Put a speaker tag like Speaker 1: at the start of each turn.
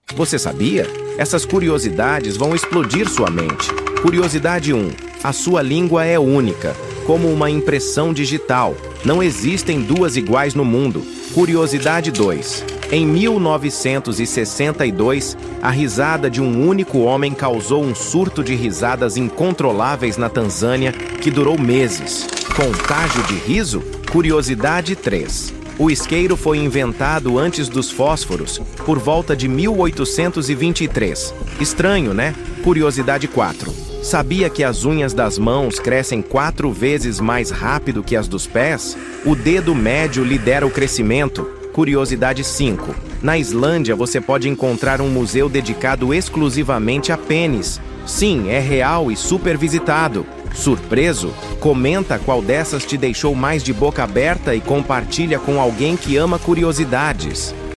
Speaker 1: Você sabia? Essas curiosidades vão explodir sua mente. Curiosidade 1. A sua língua é única, como uma impressão digital. Não existem duas iguais no mundo. Curiosidade 2. Em 1962, a risada de um único homem causou um surto de risadas incontroláveis na Tanzânia que durou meses. Contágio de riso? Curiosidade 3. O isqueiro foi inventado antes dos fósforos, por volta de 1823. Estranho, né? Curiosidade 4. Sabia que as unhas das mãos crescem 4 vezes mais rápido que as dos pés? O dedo médio lidera o crescimento. Curiosidade 5. Na Islândia você pode encontrar um museu dedicado exclusivamente a pênis. Sim, é real e super visitado. Surpreso? Comenta qual dessas te deixou mais de boca aberta e compartilha com alguém que ama curiosidades.